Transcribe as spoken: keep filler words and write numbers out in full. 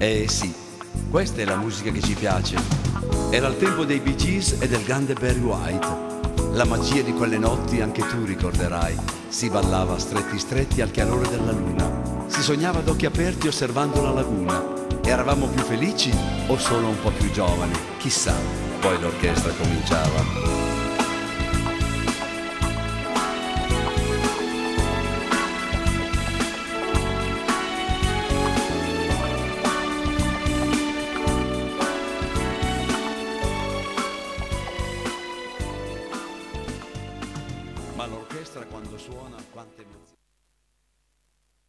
Eh sì, questa è la musica che ci piace. Era il tempo dei Bee Gees e del grande Barry White. La magia di quelle notti anche tu ricorderai. Si ballava stretti stretti al chiarore della luna. Si sognava ad occhi aperti osservando la laguna. Eravamo più felici o solo un po' più giovani? Chissà, poi l'orchestra cominciava. Ma l'orchestra quando suona, quante emozioni.